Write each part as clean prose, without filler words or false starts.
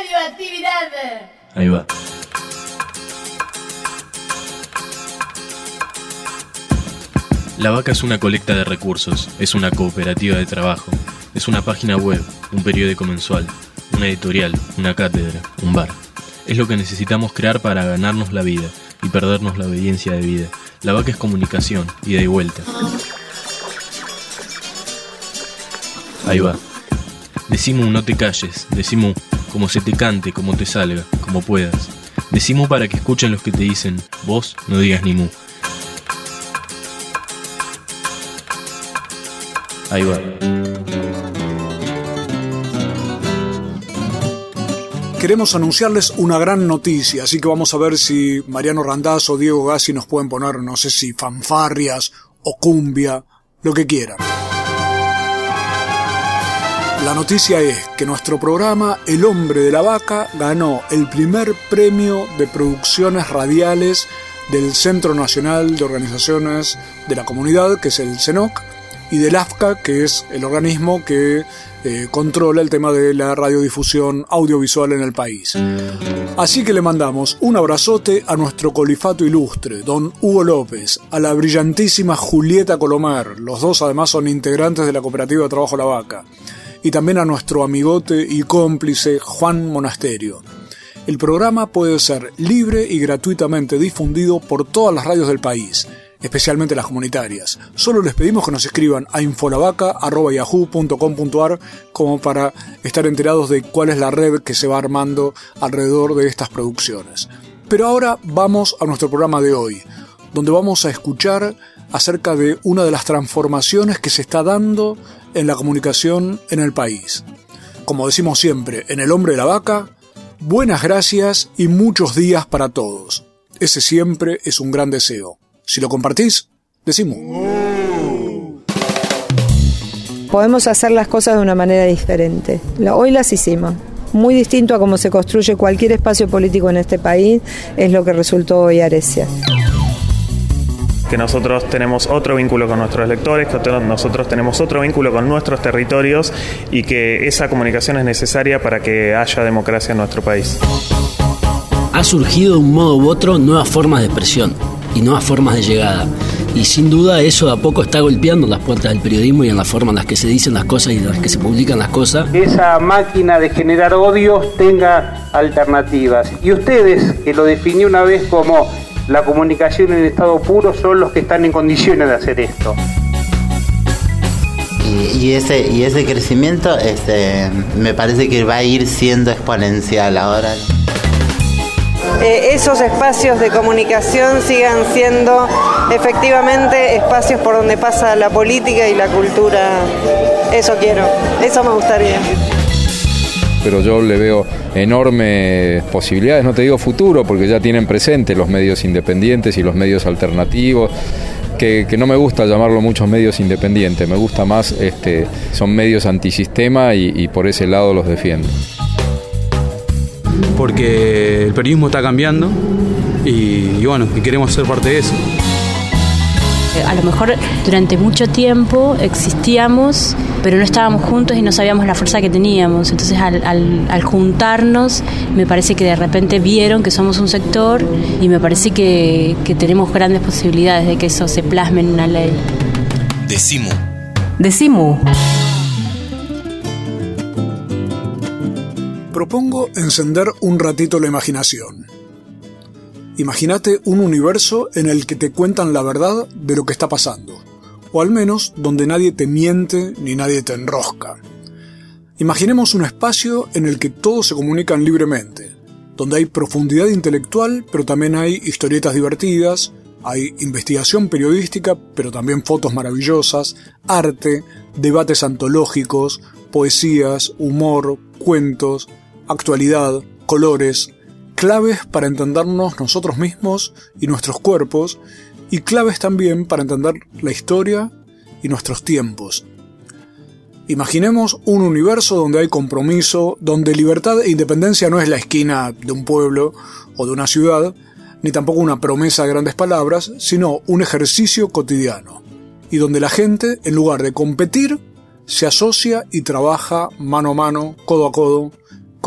radioactividad. Ahí va. La Vaca es una colecta de recursos, es una cooperativa de trabajo, es una página web, un periódico mensual, una editorial, una cátedra, un bar. Es lo que necesitamos crear para ganarnos la vida y perdernos la obediencia de vida. La Vaca es comunicación, ida y vuelta. Ahí va. Decimu, no te calles, decimu, como se te cante, como te salga, como puedas. Decimu para que escuchen los que te dicen, vos no digas ni mu. Ahí va. Queremos anunciarles una gran noticia, así que vamos a ver si Mariano Randazzo o Diego Gassi nos pueden poner, no sé si fanfarrias o cumbia, lo que quieran. La noticia es que nuestro programa El Hombre de la Vaca ganó el primer premio de producciones radiales del Centro Nacional de Organizaciones de la Comunidad, que es el CENOC, y del AFCA, que es el organismo que controla el tema de la radiodifusión audiovisual en el país. Así que le mandamos un abrazote a nuestro colifato ilustre, don Hugo López, a la brillantísima Julieta Colomer, los dos además son integrantes de la Cooperativa de Trabajo La Vaca, y también a nuestro amigote y cómplice Juan Monasterio. El programa puede ser libre y gratuitamente difundido por todas las radios del país, especialmente las comunitarias. Solo les pedimos que nos escriban a infolavaca@yahoo.com.ar como para estar enterados de cuál es la red que se va armando alrededor de estas producciones. Pero ahora vamos a nuestro programa de hoy, donde vamos a escuchar acerca de una de las transformaciones que se está dando en la comunicación en el país. Como decimos siempre, en El Hombre de la Vaca, buenas gracias y muchos días para todos. Ese siempre es un gran deseo. Si lo compartís, decimos. Podemos hacer las cosas de una manera diferente. Hoy las hicimos. Muy distinto a cómo se construye cualquier espacio político en este país, es lo que resultó hoy Aresia. Que nosotros tenemos otro vínculo con nuestros lectores, que nosotros tenemos otro vínculo con nuestros territorios y que esa comunicación es necesaria para que haya democracia en nuestro país. Ha surgido de un modo u otro nuevas formas de expresión y nuevas formas de llegada. Y sin duda eso de a poco está golpeando las puertas del periodismo y en la forma en las que se dicen las cosas y en las que se publican las cosas. Esa máquina de generar odios tenga alternativas. Y ustedes, que lo definí una vez como la comunicación en estado puro, son los que están en condiciones de hacer esto. Y ese crecimiento me parece que va a ir siendo exponencial ahora. Esos espacios de comunicación sigan siendo efectivamente espacios por donde pasa la política y la cultura. Eso quiero, eso me gustaría. Pero yo le veo enormes posibilidades, no te digo futuro, porque ya tienen presente los medios independientes y los medios alternativos, que no me gusta llamarlo muchos medios independientes, me gusta más, son medios antisistema y por ese lado los defiendo. Porque el periodismo está cambiando y queremos ser parte de eso. A lo mejor durante mucho tiempo existíamos, pero no estábamos juntos y no sabíamos la fuerza que teníamos. Entonces al juntarnos, me parece que de repente vieron que somos un sector y me parece que tenemos grandes posibilidades de que eso se plasme en una ley. Decimu. Propongo encender un ratito la imaginación. Imagínate un universo en el que te cuentan la verdad de lo que está pasando, o al menos donde nadie te miente ni nadie te enrosca. Imaginemos un espacio en el que todos se comunican libremente, donde hay profundidad intelectual, pero también hay historietas divertidas, hay investigación periodística, pero también fotos maravillosas, arte, debates antológicos, poesías, humor, cuentos, actualidad, colores, claves para entendernos nosotros mismos y nuestros cuerpos, y claves también para entender la historia y nuestros tiempos. Imaginemos un universo donde hay compromiso, donde libertad e independencia no es la esquina de un pueblo o de una ciudad, ni tampoco una promesa de grandes palabras, sino un ejercicio cotidiano, y donde la gente, en lugar de competir, se asocia y trabaja mano a mano, codo a codo,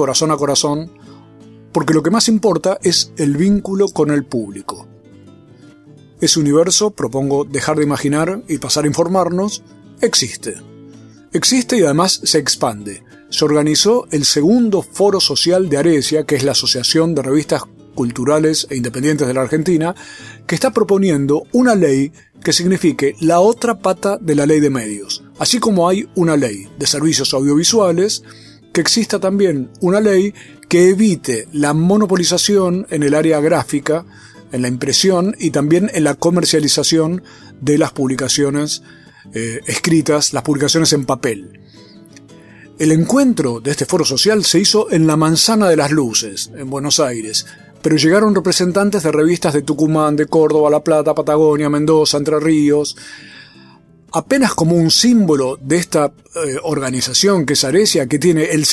corazón a corazón, porque lo que más importa es el vínculo con el público. Ese universo, propongo dejar de imaginar y pasar a informarnos, existe. Existe y además se expande. Se organizó el segundo foro social de Aresia, que es la Asociación de Revistas Culturales e Independientes de la Argentina, que está proponiendo una ley que signifique la otra pata de la ley de medios. Así como hay una ley de servicios audiovisuales, que exista también una ley que evite la monopolización en el área gráfica, en la impresión y también en la comercialización de las publicaciones escritas, las publicaciones en papel. El encuentro de este foro social se hizo en la Manzana de las Luces, en Buenos Aires, pero llegaron representantes de revistas de Tucumán, de Córdoba, La Plata, Patagonia, Mendoza, Entre Ríos. Apenas como un símbolo de esta organización que es Aresia, que tiene el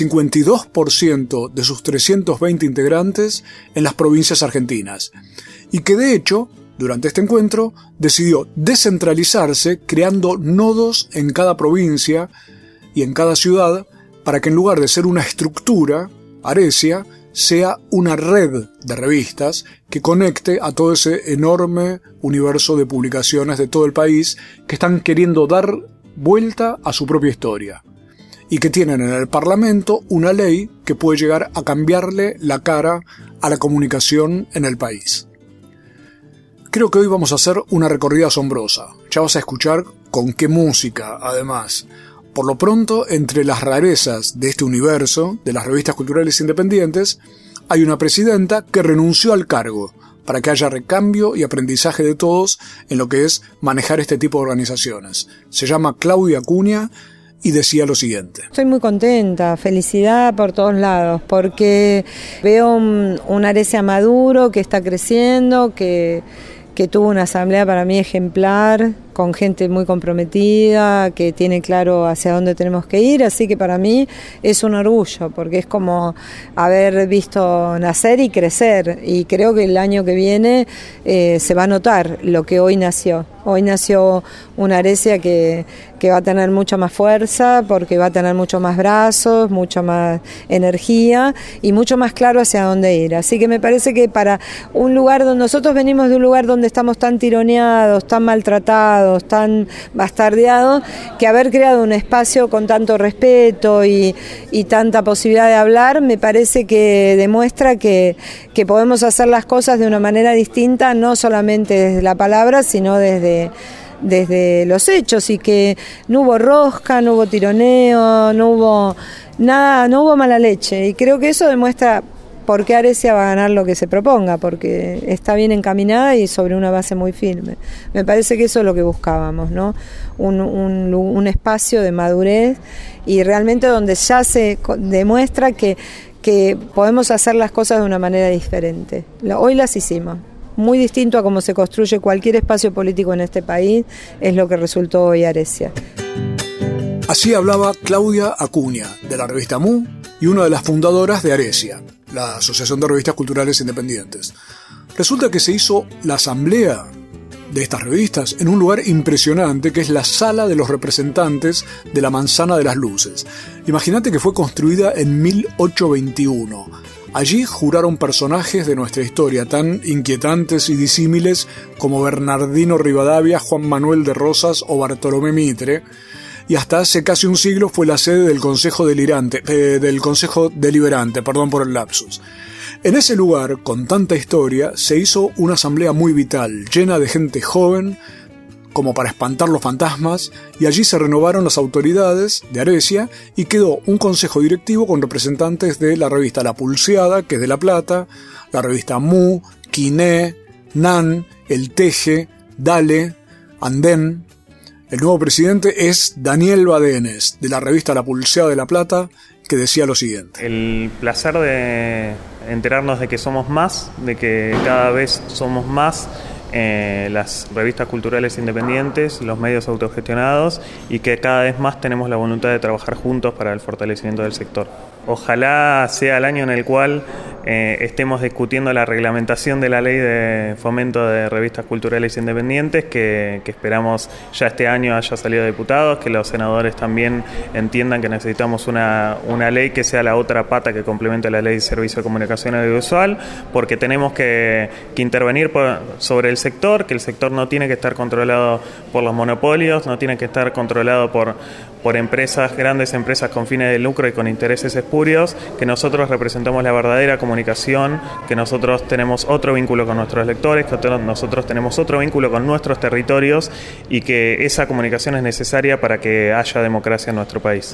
52% de sus 320 integrantes en las provincias argentinas, y que de hecho, durante este encuentro, decidió descentralizarse creando nodos en cada provincia y en cada ciudad para que en lugar de ser una estructura, Aresia sea una red de revistas que conecte a todo ese enorme universo de publicaciones de todo el país que están queriendo dar vuelta a su propia historia y que tienen en el Parlamento una ley que puede llegar a cambiarle la cara a la comunicación en el país. Creo que hoy vamos a hacer una recorrida asombrosa. Ya vas a escuchar con qué música, además. Por lo pronto, entre las rarezas de este universo, de las revistas culturales independientes, hay una presidenta que renunció al cargo para que haya recambio y aprendizaje de todos en lo que es manejar este tipo de organizaciones. Se llama Claudia Acuña y decía lo siguiente. Estoy muy contenta, felicidad por todos lados, porque veo un Aresia maduro que está creciendo, que tuvo una asamblea para mí ejemplar, con gente muy comprometida, que tiene claro hacia dónde tenemos que ir, así que para mí es un orgullo, porque es como haber visto nacer y crecer, y creo que el año que viene se va a notar lo que hoy nació. Hoy nació una Aresia que va a tener mucha más fuerza, porque va a tener mucho más brazos, mucho más energía y mucho más claro hacia dónde ir. Así que me parece que para un lugar donde nosotros venimos de un lugar donde estamos tan tironeados, tan maltratados, tan bastardeados, que haber creado un espacio con tanto respeto y tanta posibilidad de hablar, me parece que demuestra que podemos hacer las cosas de una manera distinta, no solamente desde la palabra, sino desde los hechos, y que no hubo rosca, no hubo tironeo, no hubo nada, no hubo mala leche, y creo que eso demuestra por qué Aresia va a ganar lo que se proponga, porque está bien encaminada y sobre una base muy firme. Me parece que eso es lo que buscábamos, ¿no? Un espacio de madurez y realmente donde ya se demuestra que podemos hacer las cosas de una manera diferente. Hoy las hicimos. Muy distinto a cómo se construye cualquier espacio político en este país, es lo que resultó hoy Aresia. Así hablaba Claudia Acuña, de la revista Mu y una de las fundadoras de Aresia, la Asociación de Revistas Culturales Independientes. Resulta que se hizo la asamblea de estas revistas en un lugar impresionante, que es la Sala de los Representantes de la Manzana de las Luces. Imagínate que fue construida en 1821. Allí juraron personajes de nuestra historia tan inquietantes y disímiles como Bernardino Rivadavia, Juan Manuel de Rosas o Bartolomé Mitre, y hasta hace casi un siglo fue la sede del Consejo Deliberante, perdón por el lapsus. En ese lugar, con tanta historia, se hizo una asamblea muy vital, llena de gente joven, como para espantar los fantasmas, y allí se renovaron las autoridades de Aresia y quedó un consejo directivo con representantes de la revista La Pulseada, que es de La Plata, la revista Mu, Quiné, Nan, El Teje, Dale, Andén. El nuevo presidente es Daniel Badenes, de la revista La Pulseada de La Plata, que decía lo siguiente. El placer de enterarnos de que somos más, de que cada vez somos más las revistas culturales independientes, los medios autogestionados, y que cada vez más tenemos la voluntad de trabajar juntos para el fortalecimiento del sector. Ojalá sea el año en el cual estemos discutiendo la reglamentación de la ley de fomento de revistas culturales independientes, que esperamos ya este año haya salido de diputados, que los senadores también entiendan que necesitamos una ley que sea la otra pata que complemente la ley de servicio de comunicación audiovisual, porque tenemos que intervenir sobre el sector, que el sector no tiene que estar controlado por los monopolios, no tiene que estar controlado por empresas, grandes empresas con fines de lucro y con intereses espurios, que nosotros representamos la verdadera comunicación, que nosotros tenemos otro vínculo con nuestros lectores, que nosotros tenemos otro vínculo con nuestros territorios y que esa comunicación es necesaria para que haya democracia en nuestro país.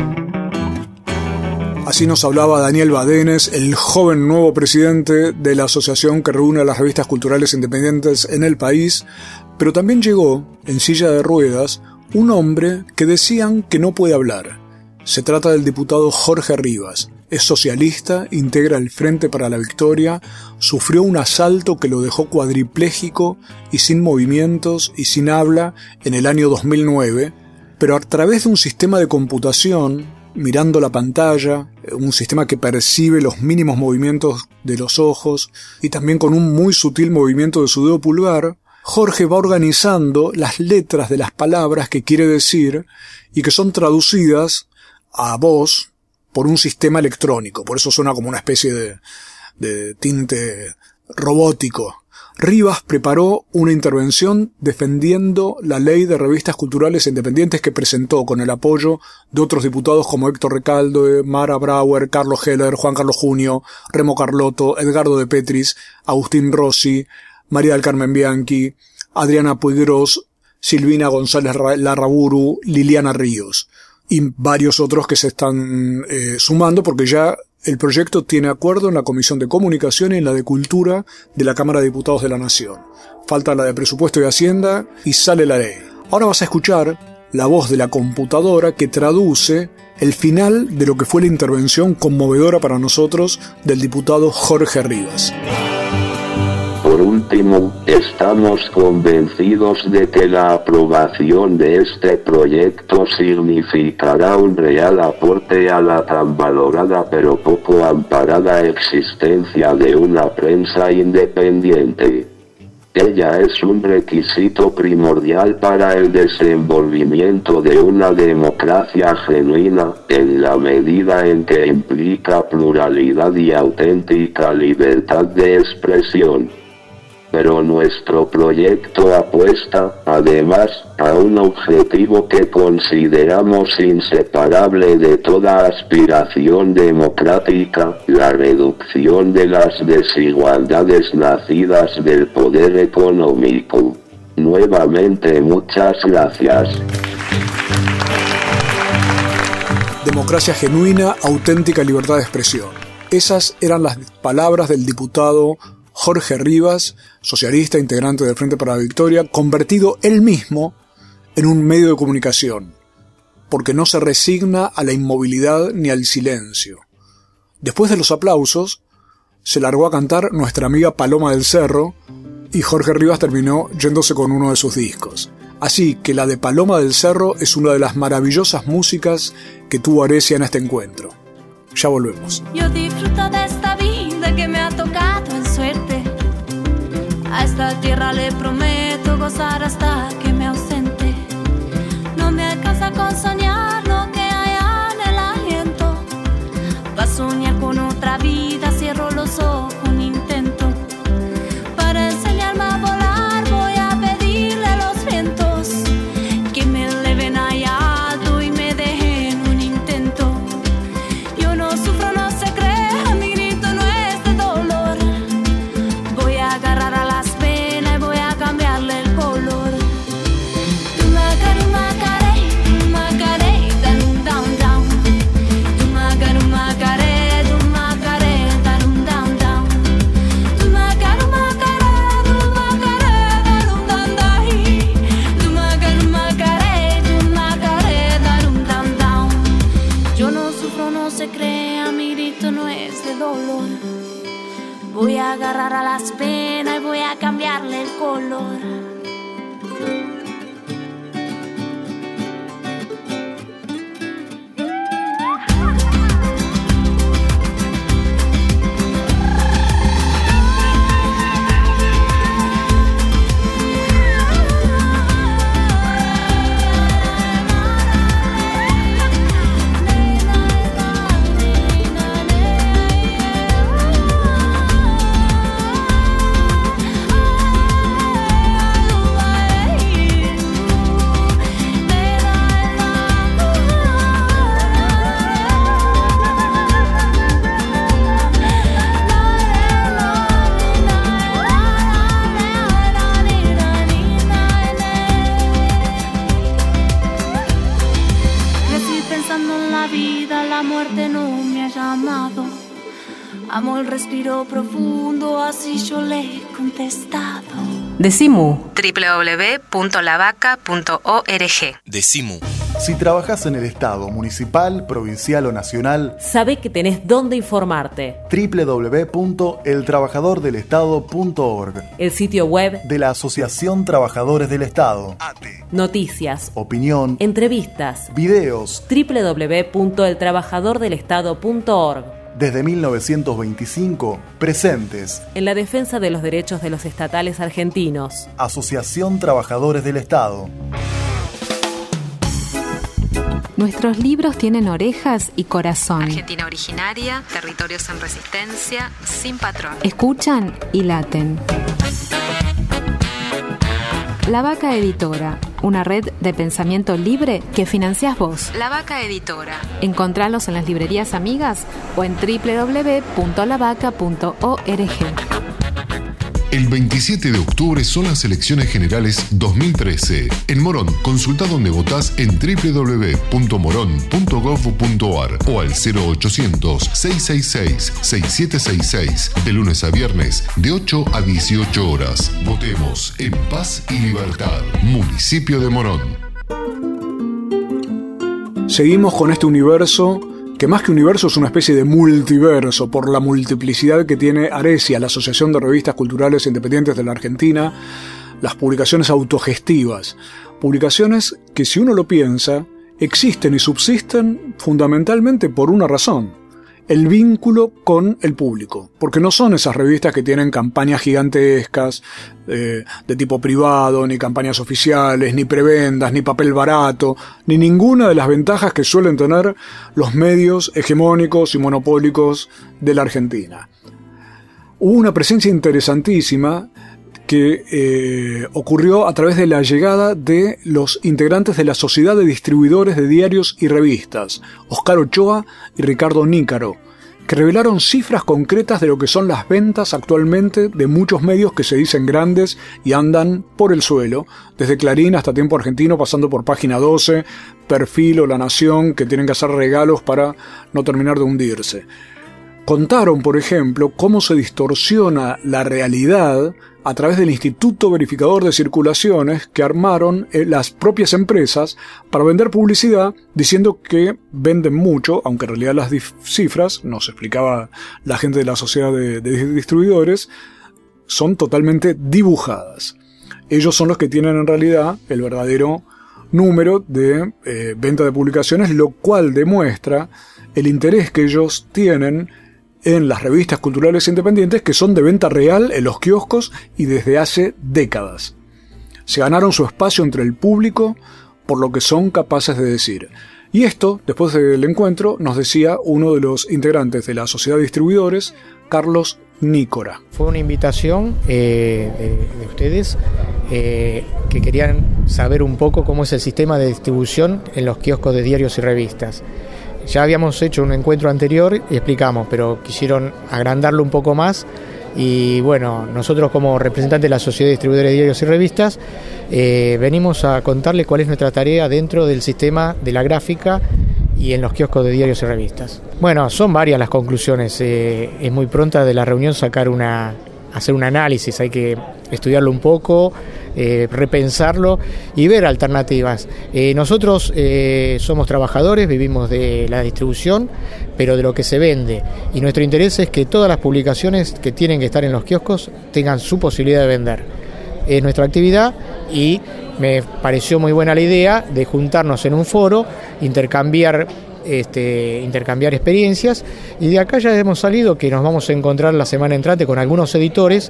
Así nos hablaba Daniel Badenes, el joven nuevo presidente de la asociación que reúne a las revistas culturales independientes en el país, pero también llegó, en silla de ruedas, un hombre que decían que no puede hablar. Se trata del diputado Jorge Rivas. Es socialista, integra el Frente para la Victoria, sufrió un asalto que lo dejó cuadripléjico y sin movimientos y sin habla en el año 2009, pero a través de un sistema de computación, mirando la pantalla, un sistema que percibe los mínimos movimientos de los ojos y también con un muy sutil movimiento de su dedo pulgar, Jorge va organizando las letras de las palabras que quiere decir y que son traducidas a voz por un sistema electrónico. Por eso suena como una especie de tinte robótico. Rivas preparó una intervención defendiendo la ley de revistas culturales independientes que presentó con el apoyo de otros diputados como Héctor Recalde, Mara Brauer, Carlos Heller, Juan Carlos Junio, Remo Carlotto, Edgardo de Petris, Agustín Rossi, María del Carmen Bianchi, Adriana Puigros, Silvina González Larraburu, Liliana Ríos y varios otros que se están sumando porque ya el proyecto tiene acuerdo en la Comisión de Comunicación y en la de Cultura de la Cámara de Diputados de la Nación. Falta la de Presupuesto y Hacienda y sale la ley. Ahora vas a escuchar la voz de la computadora que traduce el final de lo que fue la intervención conmovedora para nosotros del diputado Jorge Rivas. Por último, estamos convencidos de que la aprobación de este proyecto significará un real aporte a la tan valorada pero poco amparada existencia de una prensa independiente. Ella es un requisito primordial para el desenvolvimiento de una democracia genuina, en la medida en que implica pluralidad y auténtica libertad de expresión. Pero nuestro proyecto apuesta, además, a un objetivo que consideramos inseparable de toda aspiración democrática, la reducción de las desigualdades nacidas del poder económico. Nuevamente, muchas gracias. Democracia genuina, auténtica libertad de expresión. Esas eran las palabras del diputado Jorge Rivas, socialista, integrante del Frente para la Victoria, convertido él mismo en un medio de comunicación, porque no se resigna a la inmovilidad ni al silencio. Después de los aplausos, se largó a cantar nuestra amiga Paloma del Cerro, y Jorge Rivas terminó yéndose con uno de sus discos. Así que la de Paloma del Cerro es una de las maravillosas músicas que tuvo Aresia en este encuentro. Ya volvemos. Yo disfruto de esta vida que me ha tocado en suerte. A esta tierra le prometo gozar hasta que me ausente. No me alcanza con soñar lo que hay en el aliento. Pa' soñar con otra vida cierro los ojos un intento. Para enseñarme a volar voy a pedirle a los vientos que me eleven allá alto y me dejen un intento. Yo no sufro, no se crea, mi grito no es de dolor. Voy a agarrar a las penas y voy a cambiarle el color. Tu macaru macaré, darum down down. Tu macaru macaré, darum down down. Tu macaru macaré, darum down down. Tu macaru macaré, darum down down. Yo no sufro, no se crea, mi grito no es de dolor. Voy a agarrar a las penas y voy a cambiarle el color. Amor respiró profundo, así yo le he contestado. Decimu. www.lavaca.org. Decimu. Si trabajas en el Estado, municipal, provincial o nacional, sabe que tenés dónde informarte. www.eltrabajadordelestado.org. El sitio web de la Asociación Trabajadores del Estado. Noticias, opinión, entrevistas, videos. www.eltrabajadordelestado.org. Desde 1925, presentes en la defensa de los derechos de los estatales argentinos. Asociación Trabajadores del Estado. Nuestros libros tienen orejas y corazón. Argentina originaria, territorios en resistencia, sin patrón. Escuchan y laten. La Vaca Editora, una red de pensamiento libre que financiás vos. La Vaca Editora. Encontralos en las librerías amigas o en www.lavaca.org. El 27 de octubre son las elecciones generales 2013. En Morón, consulta donde votás en www.moron.gov.ar o al 0800-666-6766, de lunes a viernes, de 8 a 18 horas. Votemos en paz y libertad. Municipio de Morón. Seguimos con este universo que más que universo es una especie de multiverso por la multiplicidad que tiene Aresia, la Asociación de Revistas Culturales Independientes de la Argentina, las publicaciones autogestivas, publicaciones que, si uno lo piensa, existen y subsisten fundamentalmente por una razón: el vínculo con el público, porque no son esas revistas que tienen campañas gigantescas de tipo privado, ni campañas oficiales, ni prebendas, ni papel barato, ni ninguna de las ventajas que suelen tener los medios hegemónicos y monopólicos de la Argentina. Hubo una presencia interesantísima que ocurrió a través de la llegada de los integrantes de la Sociedad de Distribuidores de Diarios y Revistas, Oscar Ochoa y Ricardo Nícaro, que revelaron cifras concretas de lo que son las ventas actualmente de muchos medios que se dicen grandes y andan por el suelo, desde Clarín hasta Tiempo Argentino, pasando por Página 12, Perfil o La Nación, que tienen que hacer regalos para no terminar de hundirse. Contaron, por ejemplo, cómo se distorsiona la realidad a través del Instituto Verificador de Circulaciones que armaron las propias empresas para vender publicidad diciendo que venden mucho, aunque en realidad las cifras, nos explicaba la gente de la Sociedad de Distribuidores, son totalmente dibujadas. Ellos son los que tienen en realidad el verdadero número de venta de publicaciones, lo cual demuestra el interés que ellos tienen en las revistas culturales independientes, que son de venta real en los kioscos y desde hace décadas. Se ganaron su espacio entre el público por lo que son capaces de decir. Y esto, después del encuentro, nos decía uno de los integrantes de la Sociedad de Distribuidores, Carlos Nícora. Fue una invitación de ustedes que querían saber un poco cómo es el sistema de distribución en los kioscos de diarios y revistas. Ya habíamos hecho un encuentro anterior y explicamos, pero quisieron agrandarlo un poco más. Y bueno, nosotros como representantes de la Sociedad de Distribuidores de Diarios y Revistas venimos a contarles cuál es nuestra tarea dentro del sistema de la gráfica y en los kioscos de diarios y revistas. Bueno, son varias las conclusiones. Es muy pronta de la reunión hacer un análisis, hay que estudiarlo un poco, repensarlo y ver alternativas. Nosotros somos trabajadores, vivimos de la distribución, pero de lo que se vende. Y nuestro interés es que todas las publicaciones que tienen que estar en los kioscos tengan su posibilidad de vender. Es nuestra actividad y me pareció muy buena la idea de juntarnos en un foro, intercambiar experiencias, y de acá ya hemos salido que nos vamos a encontrar la semana entrante con algunos editores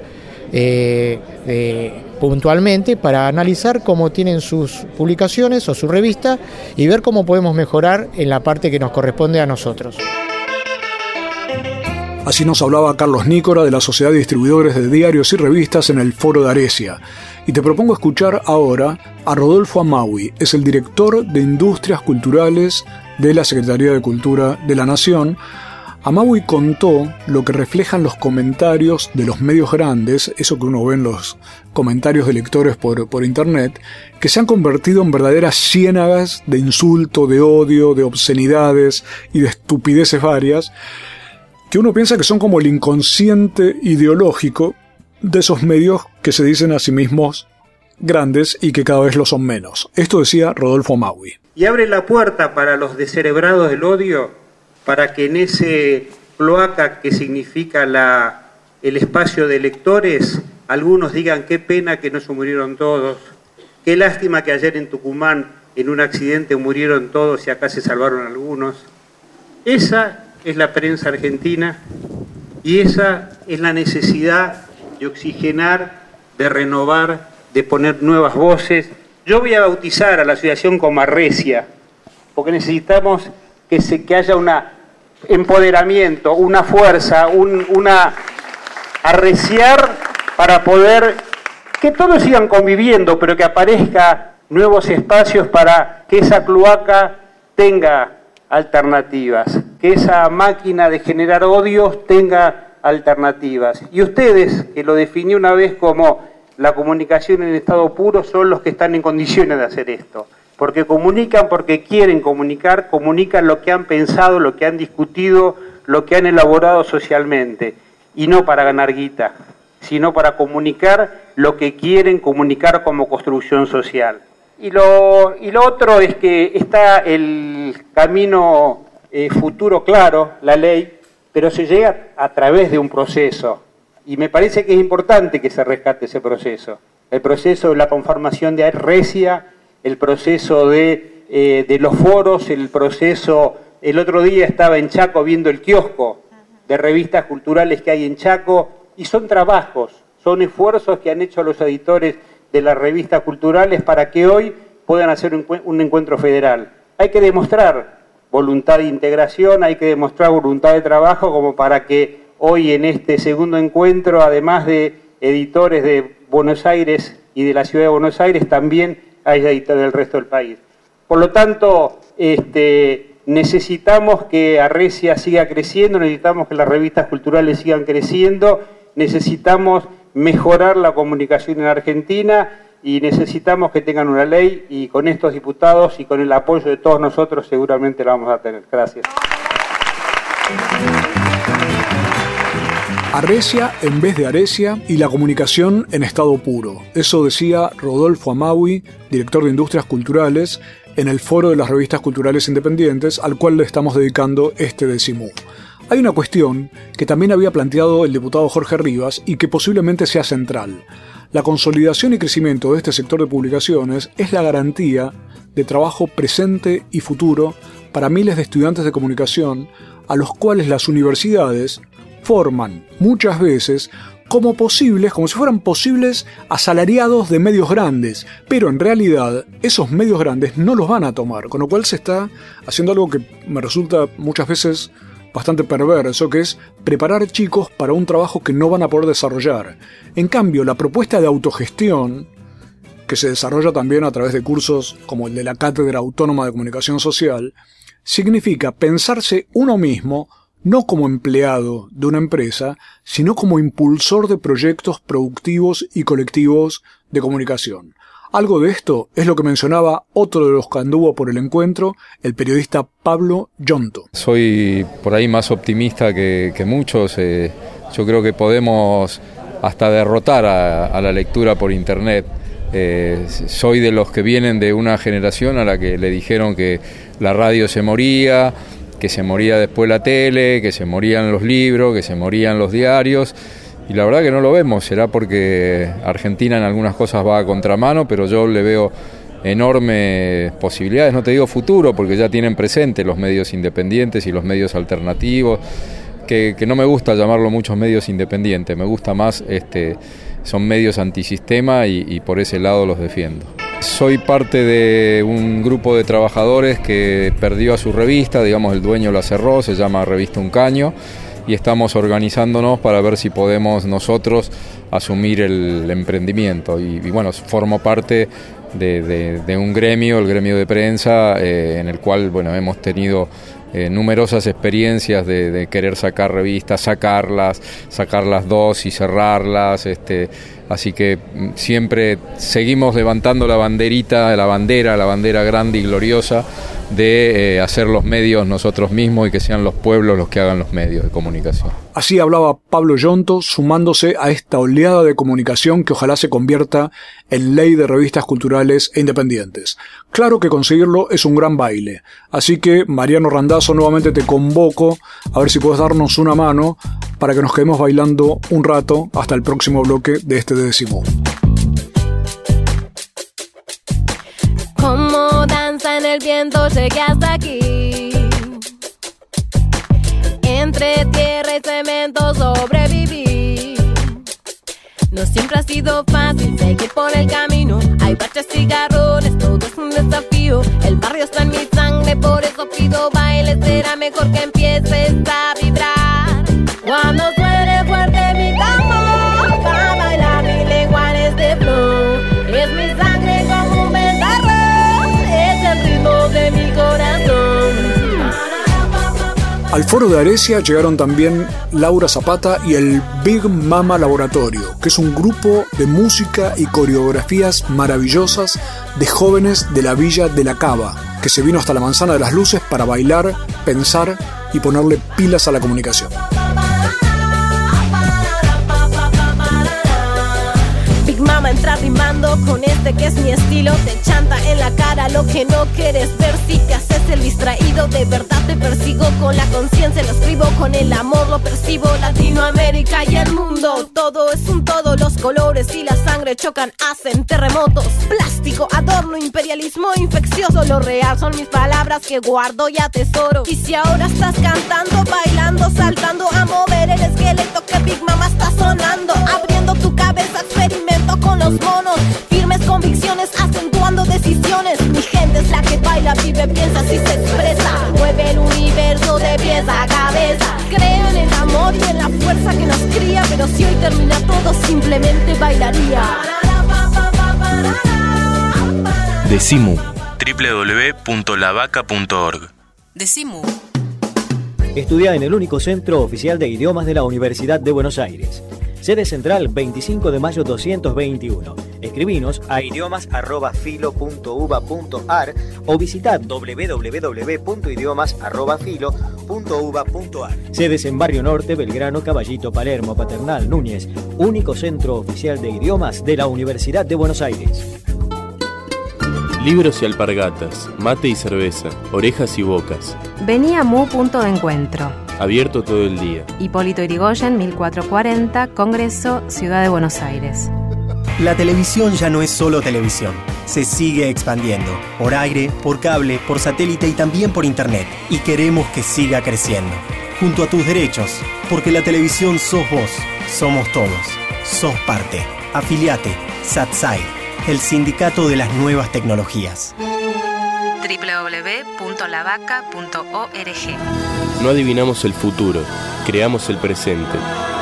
puntualmente para analizar cómo tienen sus publicaciones o su revista y ver cómo podemos mejorar en la parte que nos corresponde a nosotros. Así nos hablaba Carlos Nícora de la Sociedad de Distribuidores de Diarios y Revistas en el Foro de Aresia. Y te propongo escuchar ahora a Rodolfo Amaui, es el director de Industrias Culturales de la Secretaría de Cultura de la Nación. Amaui contó lo que reflejan los comentarios de los medios grandes, eso que uno ve en los comentarios de lectores por internet, que se han convertido en verdaderas ciénagas de insulto, de odio, de obscenidades y de estupideces varias, que uno piensa que son como el inconsciente ideológico de esos medios que se dicen a sí mismos grandes y que cada vez lo son menos. Esto decía Rodolfo Maui. Y abre la puerta para los descerebrados del odio, para que en ese cloaca que significa el espacio de lectores, algunos digan qué pena que no se murieron todos, qué lástima que ayer en Tucumán en un accidente murieron todos y acá se salvaron algunos. Esa es la prensa argentina y esa es la necesidad de oxigenar, de renovar, de poner nuevas voces. Yo voy a bautizar a la asociación como Arrecia, porque necesitamos que haya un empoderamiento, una fuerza, arreciar para poder que todos sigan conviviendo, pero que aparezcan nuevos espacios para que esa cloaca tenga alternativas, que esa máquina de generar odios tenga alternativas. Y ustedes, que lo definí una vez como la comunicación en estado puro, son los que están en condiciones de hacer esto. Porque comunican, porque quieren comunicar, comunican lo que han pensado, lo que han discutido, lo que han elaborado socialmente. Y no para ganar guita, sino para comunicar lo que quieren comunicar como construcción social. Y lo otro es que está el camino futuro claro, la ley, pero se llega a través de un proceso. Y me parece que es importante que se rescate ese proceso. El proceso de la conformación de Arrecia, el proceso de los foros, el proceso... El otro día estaba en Chaco viendo el kiosco de revistas culturales que hay en Chaco, y son trabajos, son esfuerzos que han hecho los editores de las revistas culturales para que hoy puedan hacer un encuentro federal. Hay que demostrar voluntad de integración, hay que demostrar voluntad de trabajo como para que hoy en este segundo encuentro, además de editores de Buenos Aires y de la ciudad de Buenos Aires, también haya editores del resto del país. Por lo tanto, necesitamos que Arrecia siga creciendo, necesitamos que las revistas culturales sigan creciendo, necesitamos mejorar la comunicación en Argentina y necesitamos que tengan una ley, y con estos diputados y con el apoyo de todos nosotros seguramente la vamos a tener. Gracias. Arrecia en vez de Arecia y la comunicación en estado puro. Eso decía Rodolfo Maui, director de Industrias Culturales, en el Foro de las Revistas Culturales Independientes, al cual le estamos dedicando este decimú. Hay una cuestión que también había planteado el diputado Jorge Rivas y que posiblemente sea central. La consolidación y crecimiento de este sector de publicaciones es la garantía de trabajo presente y futuro para miles de estudiantes de comunicación a los cuales las universidades forman muchas veces como si fueran posibles asalariados de medios grandes, pero en realidad esos medios grandes no los van a tomar, con lo cual se está haciendo algo que me resulta muchas veces bastante perverso, que es preparar chicos para un trabajo que no van a poder desarrollar. En cambio, la propuesta de autogestión, que se desarrolla también a través de cursos como el de la Cátedra Autónoma de Comunicación Social, significa pensarse uno mismo no como empleado de una empresa, sino como impulsor de proyectos productivos y colectivos de comunicación. Algo de esto es lo que mencionaba otro de los que anduvo por el encuentro, el periodista Pablo Yonto. Soy por ahí más optimista que muchos. Yo creo que podemos hasta derrotar a la lectura por internet. Soy de los que vienen de una generación a la que le dijeron que la radio se moría, que se moría después la tele, que se morían los libros, que se morían los diarios, y la verdad que no lo vemos. Será porque Argentina en algunas cosas va a contramano, pero yo le veo enormes posibilidades, no te digo futuro, porque ya tienen presente los medios independientes y los medios alternativos, que no me gusta llamarlo muchos medios independientes, me gusta más, son medios antisistema y por ese lado los defiendo. Soy parte de un grupo de trabajadores que perdió a su revista, digamos el dueño la cerró, se llama Revista Un Caño, y estamos organizándonos para ver si podemos nosotros asumir el emprendimiento. Y bueno, formo parte de un gremio, el gremio de prensa, en el cual bueno, hemos tenido numerosas experiencias de querer sacar revistas, sacarlas dos y cerrarlas, así que siempre seguimos levantando la bandera grande y gloriosa de hacer los medios nosotros mismos y que sean los pueblos los que hagan los medios de comunicación. Así hablaba Pablo Yonto, sumándose a esta oleada de comunicación que ojalá se convierta en ley de revistas culturales e independientes. Claro que conseguirlo es un gran baile, así que Mariano Randazzo, nuevamente te convoco a ver si puedes darnos una mano para que nos quedemos bailando un rato hasta el próximo bloque de este Decimo. Como danza en el viento llegué hasta aquí. Entre tierra y cemento sobreviví. No siempre ha sido fácil seguir por el camino. Hay baches y garrones, todo es un desafío. El barrio está en mi sangre, por eso pido baile. Será mejor que empieces a vibrar. Cuando suene fuerte mi tambor, para bailar mi lengua en este flow. Es mi sangre como un ventarrón, es el ritmo de mi corazón. Al foro de Aresia llegaron también Laura Zapata y el Big Mama Laboratorio, que es un grupo de música y coreografías maravillosas de jóvenes de la Villa de la Cava, que se vino hasta la Manzana de las Luces para bailar, pensar y ponerle pilas a la comunicación. Big Mama entra rimando con este que es mi estilo. Te chanta en la cara lo que no quieres ver. Si te haces el distraído, de verdad te persigo. Con la conciencia lo escribo, con el amor lo percibo. Latinoamérica y el mundo, todo es un todo. Los colores y la sangre chocan, hacen terremotos. Plástico, adorno, imperialismo infeccioso. Lo real son mis palabras que guardo y atesoro. Y si ahora estás cantando, bailando, saltando, a mover el esqueleto que Big Mama está sonando. Abriendo tu cabeza, experimento con los monos. Firmes convicciones, acentuando decisiones. Mi gente es la que baila, vive, piensa, así se expresa. Mueve el universo de pies a cabeza. Creo en el amor y en la fuerza que nos cría. Pero si hoy termina todo, simplemente bailaría. Decimu. www.lavaca.org. Decimu. Estudia en el único centro oficial de idiomas de la Universidad de Buenos Aires. Sede central 25 de mayo 221. Escribinos a idiomas@filo.uba.ar o visita www.idiomas@filo.uba.ar. Sedes en Barrio Norte, Belgrano, Caballito, Palermo, Paternal, Núñez. Único centro oficial de idiomas de la Universidad de Buenos Aires. Libros y alpargatas, mate y cerveza, orejas y bocas. Vení a Mu Punto de Encuentro. Abierto todo el día. Hipólito Yrigoyen, 1440, Congreso, Ciudad de Buenos Aires. La televisión ya no es solo televisión. Se sigue expandiendo. Por aire, por cable, por satélite y también por internet. Y queremos que siga creciendo. Junto a tus derechos. Porque la televisión sos vos. Somos todos. Sos parte. Afiliate. SatSai. El sindicato de las nuevas tecnologías. www.lavaca.org. No adivinamos el futuro, creamos el presente.